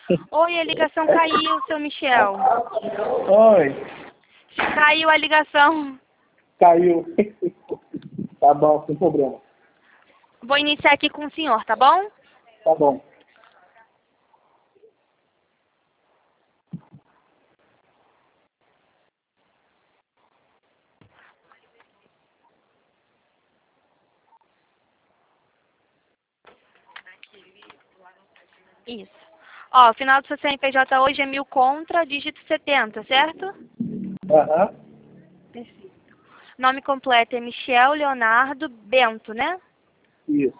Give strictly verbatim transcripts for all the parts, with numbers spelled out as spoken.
Oi, a ligação caiu, seu Michel. Oi. Caiu a ligação. Caiu. Tá bom, sem problema. Vou iniciar aqui com o senhor, tá bom? Tá bom. Isso. Ó, o final do seu C N P J hoje é mil contra, dígito setenta, certo? Aham. Perfeito. Nome completo é Michel Leonardo Bento, né? Isso.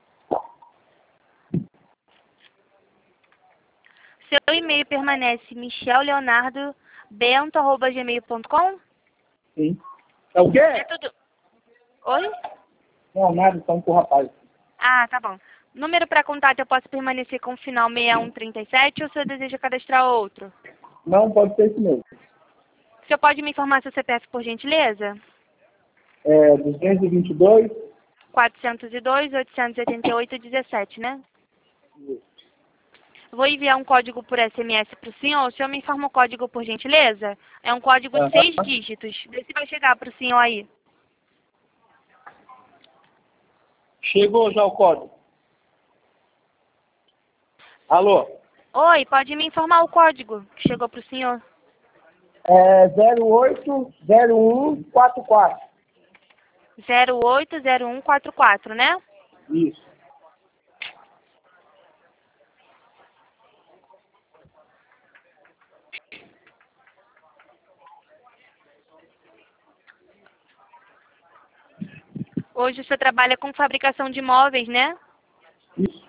Seu e-mail permanece michelleonardobento arroba gmail ponto com? Sim. É o quê? É tudo. Oi? Não, nada, só um com o rapaz. Ah, tá bom. Número para contato eu posso permanecer com o final seis um três sete ou o senhor deseja cadastrar outro? Não, pode ser isso mesmo. O senhor pode me informar seu C P F, por gentileza? É duzentos e vinte e dois. quatrocentos e dois, oitocentos e oitenta e oito, dezessete, né? Isso. Vou enviar um código por S M S para o senhor. O senhor me informa o código, por gentileza? É um código de seis Aham. dígitos. Vê se vai chegar para o senhor aí. Chegou já o código. Alô? Oi, pode me informar o código que chegou para o senhor? É zero oito zero um quatro quatro. zero oito zero um quatro quatro, né? Isso. Hoje o senhor trabalha com fabricação de móveis, né? Isso.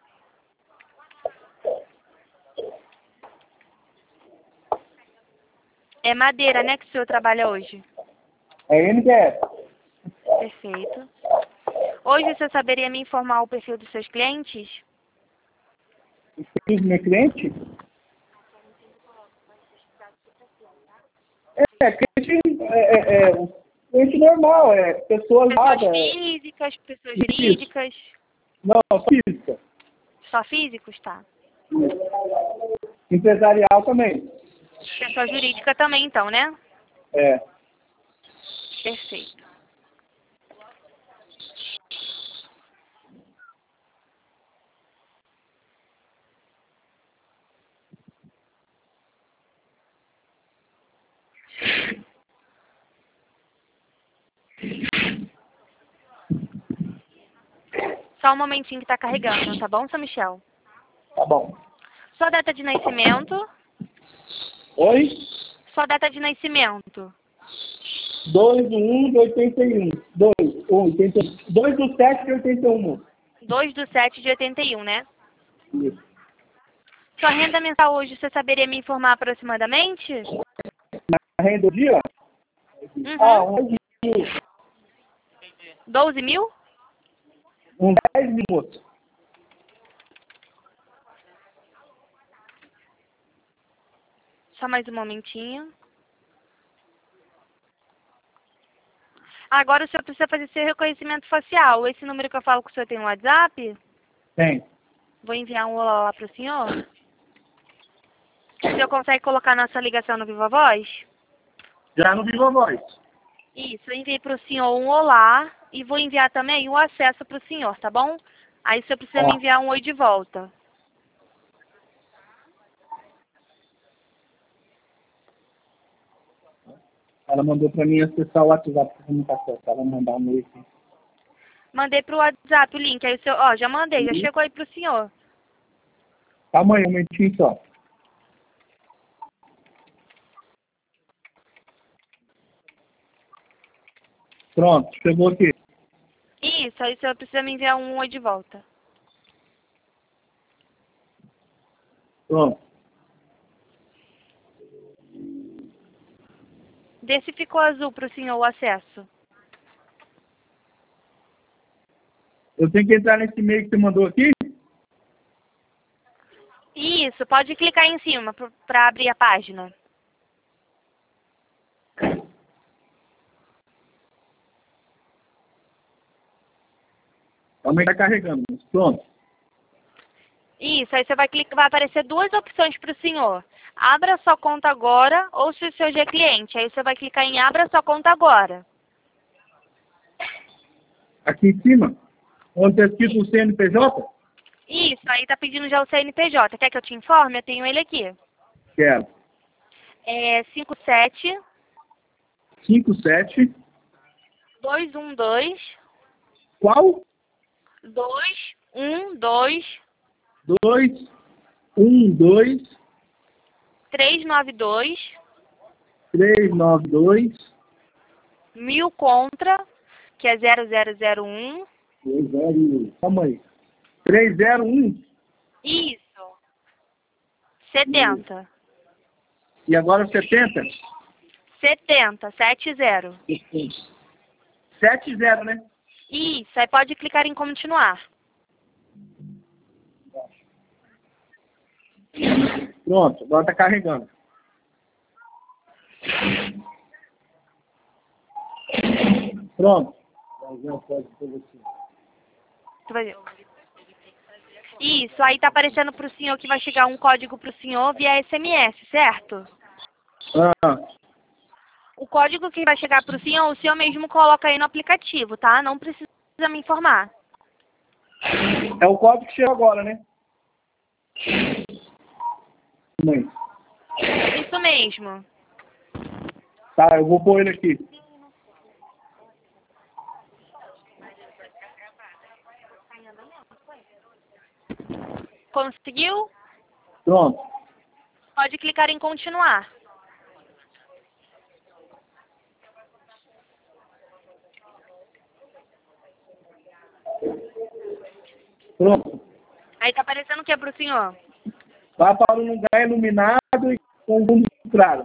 É madeira, né, que o senhor trabalha hoje? É N D S. Perfeito. Hoje o senhor saberia me informar o perfil dos seus clientes? Fiz meu cliente? É, cliente é, é, é cliente normal, é pessoas Pessoas nada. É, físicas, pessoas isso. jurídicas? Não, física. Só físicos, tá? Isso. Empresarial também. Pessoa jurídica também, então, né? É. Perfeito. Só um momentinho que tá carregando, tá bom, seu Michel? Tá bom. Sua data de nascimento? Oi? Sua data de nascimento? dois do um de oitenta e um. dois, um, oitenta e um. dois do sete de oitenta e um. dois de sete de oitenta e um, né? Isso. Sua renda mensal hoje, você saberia me informar aproximadamente? Na renda do dia? Ah, Uhum. um mil. doze mil? Um dez minutos. Só mais um momentinho. Agora o senhor precisa fazer seu reconhecimento facial. Esse número que eu falo que o senhor tem um WhatsApp? Tem. Vou enviar um olá lá para o senhor. O senhor consegue colocar nossa ligação no Viva Voz? Já no Viva Voz. Isso, eu enviei para o senhor um olá e vou enviar também o acesso para o senhor, tá bom? Aí o senhor precisa me Ó, enviar um oi de volta. ela mandou pra mim acessar o WhatsApp para comunicação. Ela mandar um e aqui. Mandei para o WhatsApp o link, aí o senhor, ó, já mandei, já chegou aí para o senhor. Calma aí, um momentinho só. Pronto, chegou aqui. Isso, aí o senhor precisa me enviar um oi de volta. Pronto. Vê se ficou azul para o senhor o acesso. Eu tenho que entrar nesse e-mail que você mandou aqui? Isso, pode clicar em cima para abrir a página. Calma aí, tá carregando. Pronto. Isso, aí você vai clicar, vai aparecer duas opções para o senhor. Abra sua conta agora ou se o seu já é cliente. Aí você vai clicar em abra sua conta agora. Aqui em cima, onde está escrito o C N P J? Isso, aí tá pedindo já o C N P J. Quer que eu te informe? Eu tenho ele aqui. Quero. É cinco sete cinco sete. dois um dois Qual? dois um dois dois um dois três nove dois três nove dois mil contra, que é zero zero zero um. três zero um. Calma aí. três zero um. Isso. setenta. E agora setenta? setenta, sete zero. sete zero, né? Isso, aí pode clicar em continuar. Pronto, agora está carregando. Pronto. Tu vai ver. Isso, aí tá aparecendo pro senhor que vai chegar um código pro senhor via S M S, certo? Ah, O código que vai chegar pro senhor, o senhor mesmo coloca aí no aplicativo, tá? Não precisa me informar. é o código que chegou agora, né? Mãe. Isso mesmo. Tá, eu vou pôr ele aqui. Conseguiu? Pronto. Pode clicar em continuar. Pronto. Aí tá aparecendo o que pro senhor? Vai para um lugar iluminado e com fundo claro.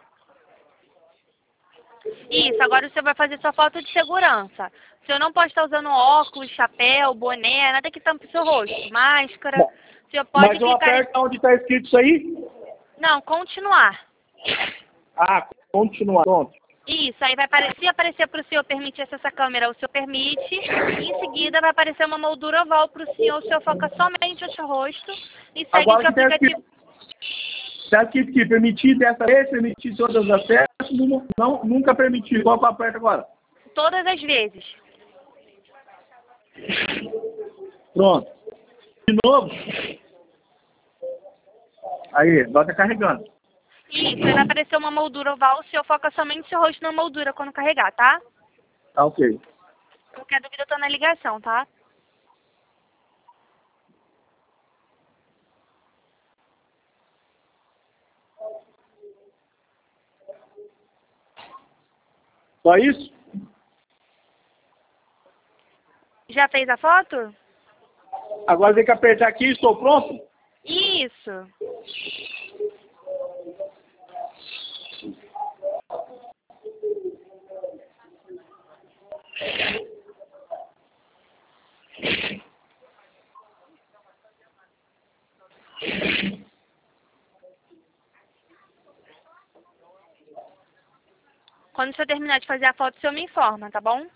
Isso, agora o senhor vai fazer sua foto de segurança. O senhor não pode estar usando óculos, chapéu, boné, nada que tampe seu rosto. Máscara. Bom, O senhor pode mas eu clicar em... aperto onde está escrito isso aí? Não, continuar. Ah, continuar. Pronto. Isso, aí vai aparecer, se aparecer para o senhor permitir acessar a câmera, o senhor permite. E em seguida vai aparecer uma moldura oval para o senhor, o senhor foca somente o seu rosto e segue Agora que o que está aplicativo... escrito, tá escrito que permitir dessa vez, permitir todas as acessos, não, não, nunca permitir. Qual que eu aperto agora? Todas as vezes. Pronto. De novo. Aí, agora está carregando. Isso, aí vai aparecer uma moldura oval, o senhor foca somente o seu rosto na moldura quando carregar, tá? Tá ok. Qualquer dúvida eu tô na ligação, tá? Só isso? Já fez a foto? Agora tem que apertar aqui, estou pronto? Isso. Quando você terminar de fazer a foto, o senhor me informa, tá bom?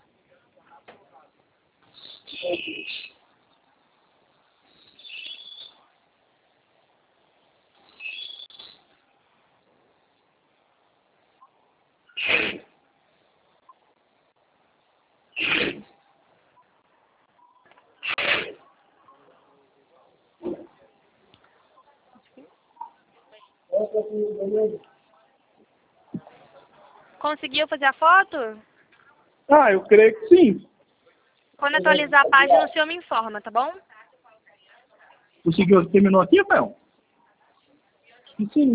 Conseguiu fazer a foto? Ah, eu creio que sim. Quando atualizar a página, o senhor me informa, tá bom? Conseguiu, terminou aqui, Rafael? Sim.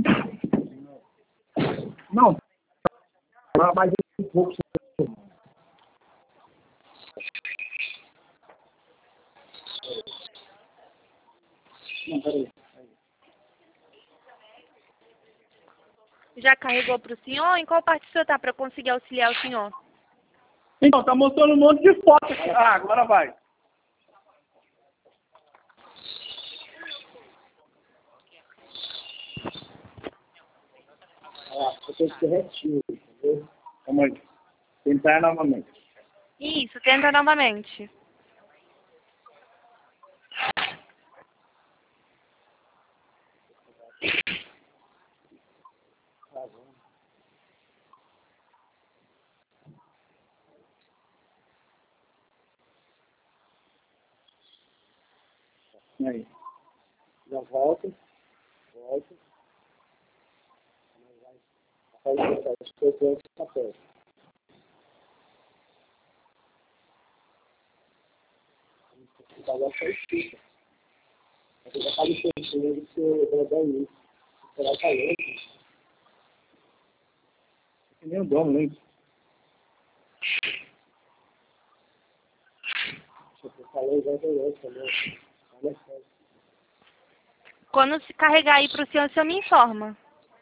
Não. Mais um pouco. Não, peraí. Já carregou para o senhor? Em qual parte o senhor está para eu conseguir auxiliar o senhor? Então, tá mostrando um monte de foto aqui. Ah, agora vai. Ah, eu tenho que ser retinho, entendeu? Calma aí. Tentar novamente. Isso, tenta novamente. Aí. Já volta. Volta. Faz esse papel. Agora só estica. Você já está licenciando o seu daí. Você vai cair. Que nem o dono, né? Você falou exatamente também. Olha só. Quando se carregar aí pro senhor, o senhor me informa.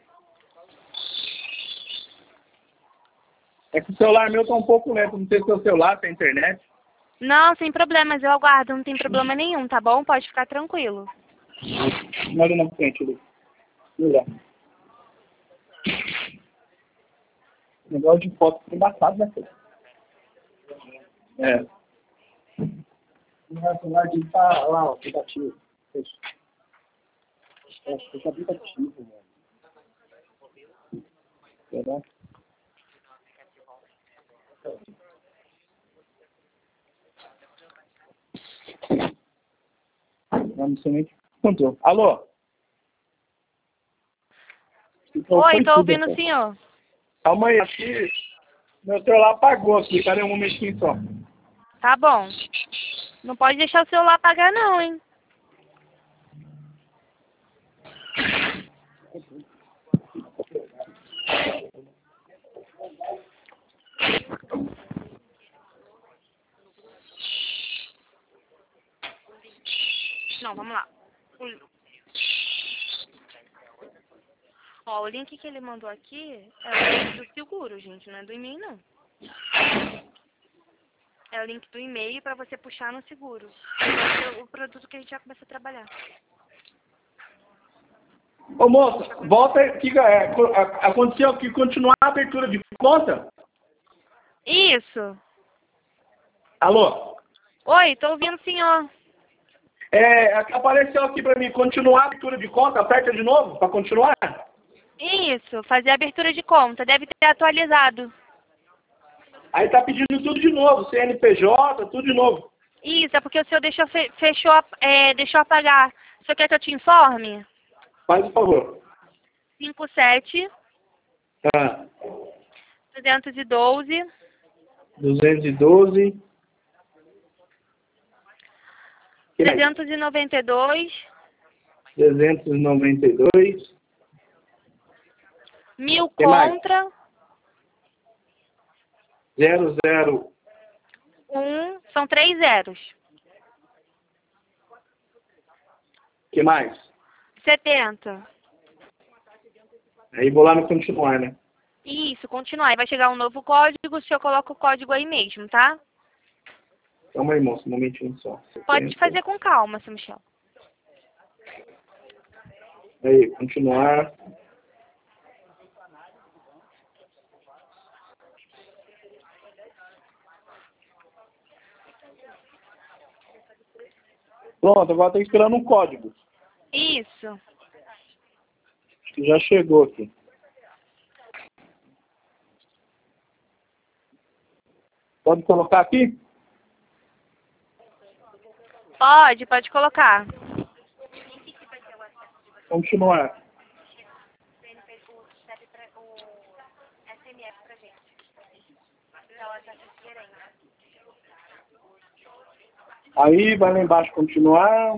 É que o celular meu tá um pouco lento. Não sei se é o celular, se é a internet. Não, sem problemas, eu aguardo, não tem problema nenhum, tá bom? Pode ficar tranquilo. Olha na frente ali. Olha. O negócio de foto é embaçado, né, filho? É. O celular dele tá lá, ó, aplicativo. Fecha. É, fecha aplicativo, mano. Será? Não sei nem o que aconteceu. Alô? Oi, tô ouvindo o senhor. Calma aí, aqui. Meu celular apagou aqui, cadê um momentinho só? Tá bom. Não pode deixar o celular apagar não, hein? Não, vamos lá. O... Ó, o link que ele mandou aqui é o link do seguro, gente, não é do e-mail, não. É o link do e-mail pra você puxar no seguro. É o produto que a gente já começa a trabalhar. Ô moça, volta aqui, é, aconteceu que continuar a abertura de conta? Isso. Alô? Oi, tô ouvindo o senhor. É, apareceu aqui pra mim, continuar a abertura de conta, aperta de novo pra continuar? Isso, fazer a abertura de conta, deve ter atualizado. Aí tá pedindo tudo de novo, C N P J, tudo de novo. Isso, é porque o senhor deixou, fechou, é, deixou apagar. O senhor quer que eu te informe? Faz o favor. cinco sete, Ah. duzentos e doze, duzentos e doze. trezentos e noventa e dois, trezentos e noventa e dois. mil Que mais? contra, zero zero um, são três zeros. Que mais? setenta. Aí vou lá no continuar, né? Isso, continuar. Aí vai chegar um novo código, o senhor coloca o código aí mesmo, tá? Calma aí, moço, um momentinho só. Pode setenta. fazer com calma, seu Michel. Aí, continuar. Pronto, agora estou esperando um código. Isso. Acho que já chegou aqui. Pode colocar aqui? Pode, pode colocar. Continuar. Aí vai lá embaixo continuar.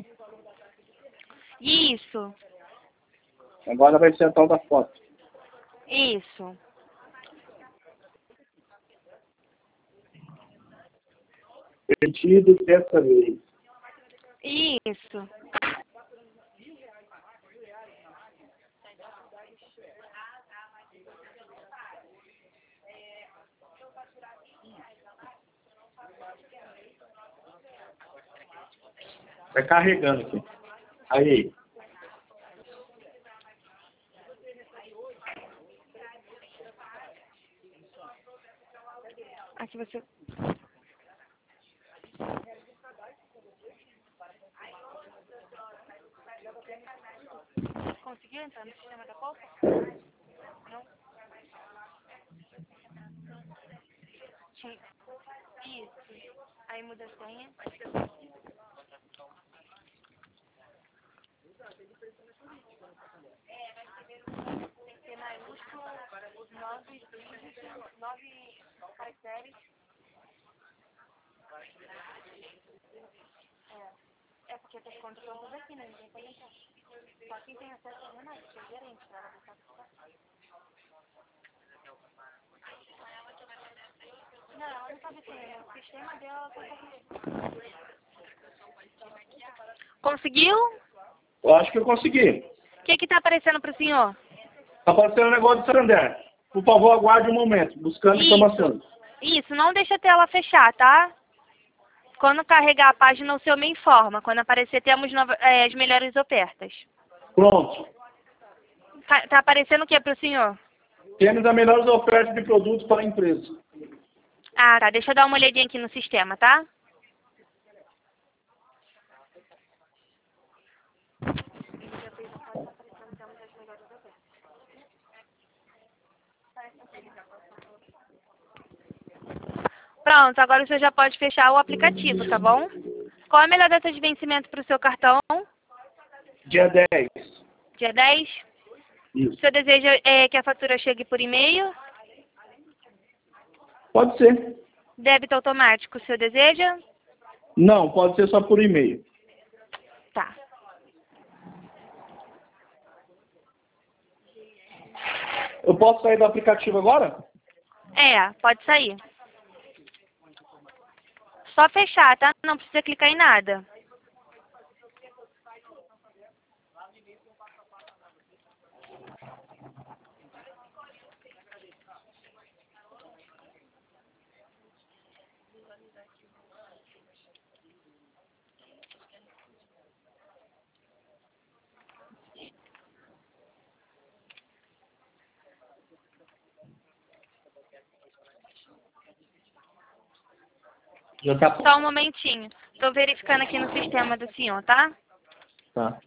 Isso. Agora vai ser a tal da foto. Isso. Permitido dessa vez. Isso. Tá carregando aqui. Aí. Aqui você... Conseguiu entrar no sistema da Copa? Não? Isso. Aí muda a senha. Tem que ter maiúsculo, nove, nove caracteres. É, é porque as contas estão todas aqui, né? Ninguém pode entrar. Só quem tem acesso à Renata, que é gerente, pra ela deixar tudo. Não, ela não sabe ter. O sistema dela tá. Conseguiu? Eu acho que eu consegui. O que que tá aparecendo pro senhor? Está aparecendo um negócio do Santander. Por favor, aguarde um momento, buscando Isso. informações. Isso, não deixa a tela fechar, tá? Quando carregar a página, o senhor me informa. Quando aparecer, temos nova, é, as melhores ofertas. Pronto. Tá, tá aparecendo o que pro senhor? Temos as melhores ofertas de produtos para a empresa. Ah, tá. Deixa eu dar uma olhadinha aqui no sistema, tá? Pronto, agora o senhor já pode fechar o aplicativo, tá bom? Qual é a melhor data de vencimento para o seu cartão? Dia dez. Dia dez? Isso. O senhor deseja é, que a fatura chegue por e-mail? Pode ser. Débito automático, o senhor deseja? Não, pode ser só por e-mail. Tá. Eu posso sair do aplicativo agora? É, pode sair. Só fechar, tá? Não precisa clicar em nada. Já tá. Só um momentinho. Tô verificando aqui no sistema do senhor, tá? Tá.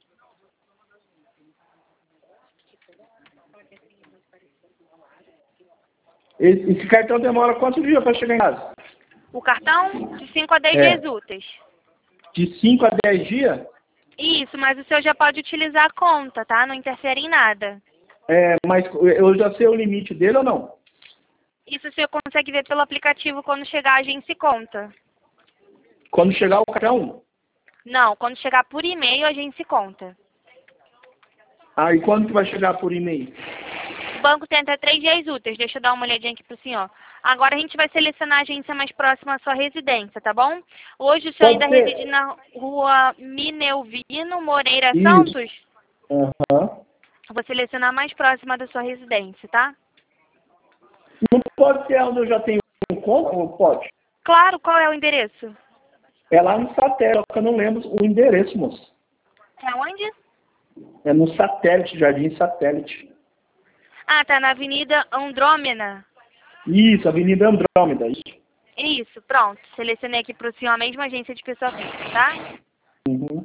Esse, esse cartão demora quantos dias para chegar em casa? O cartão de cinco a dez É. dias úteis. De cinco a dez dias? Isso, mas o senhor já pode utilizar a conta, tá? Não interfere em nada. É, mas eu já sei o limite dele ou não? Isso o senhor consegue ver pelo aplicativo quando chegar a agência e conta. Quando chegar o cartão? Não, quando chegar por e-mail, a agência e conta. Ah, e quando que vai chegar por e-mail? O banco tem até três dias úteis. Deixa eu dar uma olhadinha aqui pro senhor. Agora a gente vai selecionar a agência mais próxima à sua residência, tá bom? Hoje o senhor Pode ainda ser. reside na rua Minelvino Moreira Isso. Santos? Aham. Vou selecionar a mais próxima da sua residência, tá? Não pode ser onde eu já tenho um conta ou pode? Claro, qual é o endereço? É lá no satélite, só que eu não lembro o endereço, moço. É onde? É no satélite, Jardim Satélite. Ah, tá na Avenida Andrômeda. Isso, Avenida Andrômeda. Isso. Isso, pronto. Selecionei aqui pro senhor a mesma agência de pessoa física, tá? Uhum.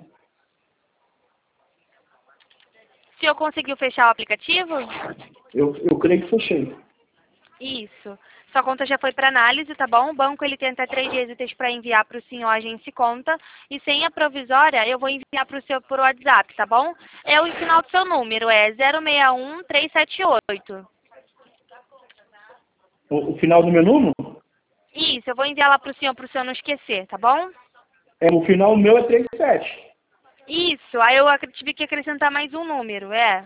O senhor conseguiu fechar o aplicativo? Eu, eu creio que fechei. Isso. Sua conta já foi para análise, tá bom? O banco ele tem até três dias úteis para enviar para o senhor a agência e conta. E senha provisória eu vou enviar para o senhor por WhatsApp, tá bom? É o final do seu número, é zero seis um três sete oito. O, o final do meu número? Isso, eu vou enviar lá para o senhor, para o senhor não esquecer, tá bom? É, o final meu é trinta e sete. Isso, aí eu ac- tive que acrescentar mais um número, é.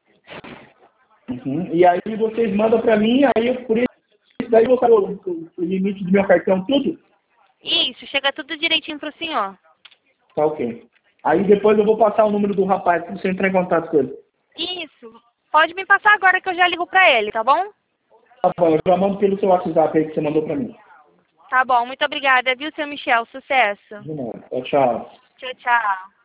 Uhum. E aí vocês mandam pra mim, aí por isso daí eu vou saber o, o, o limite do meu cartão, tudo? Isso, chega tudo direitinho pro senhor. Tá ok. Aí depois eu vou passar o número do rapaz pra você entrar em contato com ele. Isso. Pode me passar agora que eu já ligo pra ele, tá bom? Tá bom, eu já mando pelo seu WhatsApp aí que você mandou pra mim. Tá bom, muito obrigada, viu, seu Michel? Sucesso. De nada. Tchau, tchau. Tchau, tchau.